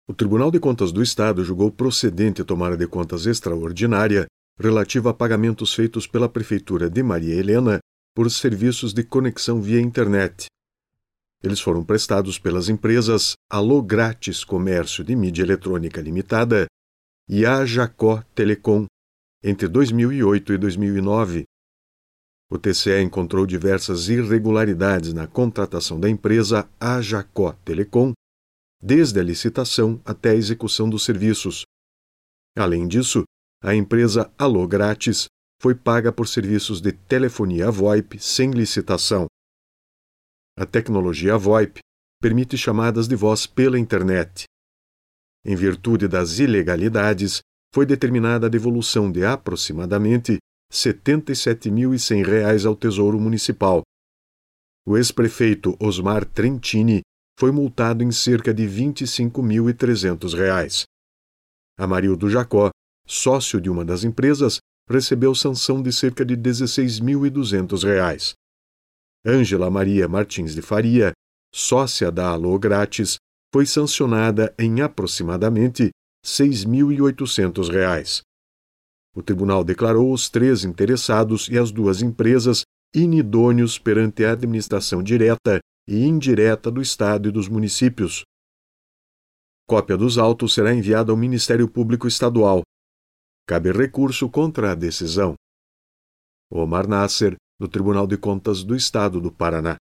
O Tribunal de Contas do Estado julgou procedente tomada de contas extraordinária relativa a pagamentos feitos pela Prefeitura de Maria Helena por serviços de conexão via internet. Eles foram prestados pelas empresas Alô Grátis Comércio de Mídia Eletrônica Limitada e a Jacó Telecom entre 2008 e 2009. O TCE encontrou diversas irregularidades na contratação da empresa a Jacó Telecom, desde a licitação até a execução dos serviços. Além disso, a empresa Alô Grátis foi paga por serviços de telefonia VoIP sem licitação. A tecnologia VoIP permite chamadas de voz pela internet. Em virtude das ilegalidades, foi determinada a devolução de aproximadamente R$ 77.100 ao Tesouro Municipal. O ex-prefeito Osmar Trentini foi multado em cerca de R$ 25.300. Amarildo Jacó, sócio de uma das empresas, recebeu sanção de cerca de R$ 16.200. Ângela Maria Martins de Faria, sócia da Alô Grátis, foi sancionada em aproximadamente R$ 6.800. O tribunal declarou os 3 interessados e as 2 empresas inidôneos perante a administração direta e indireta do Estado e dos municípios. Cópia dos autos será enviada ao Ministério Público Estadual. Cabe recurso contra a decisão. Omar Nasser, do Tribunal de Contas do Estado do Paraná.